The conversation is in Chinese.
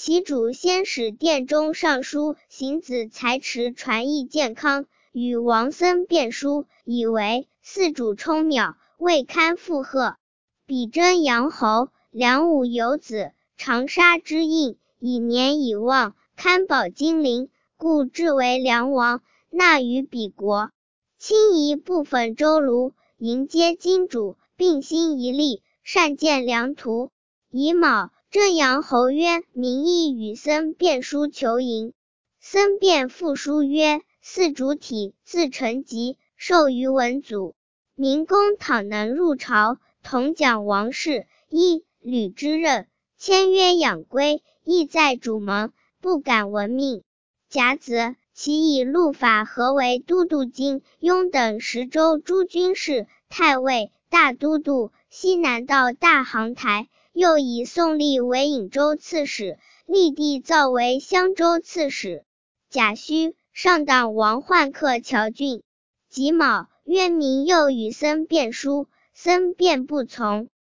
其主先使殿中尚书邢子才持传议健康，与王僧辩书，以为四主冲渺，未堪负荷。比征阳侯，梁武有子，长沙之印，以年已忘，堪保金陵，故至为梁王，纳于彼国。亲夷部分周卢，迎接金主，并兴一力，善见良图。乙卯，正阳侯渊名义与僧辩书求迎。僧辩复书曰：四主体自成疾，授于文祖。明公倘能入朝，同讲王事，一吕之任，签约养归，意在主盟，不敢闻命。甲子，其以录法合为都督京、雍等10州诸军事、太尉、大都督，西南道大行台。又以宋立为颍州刺史，立地造为襄州刺史。甲戌，上党王宦克谯郡。己卯，渊明又与僧辩书，僧辩不从。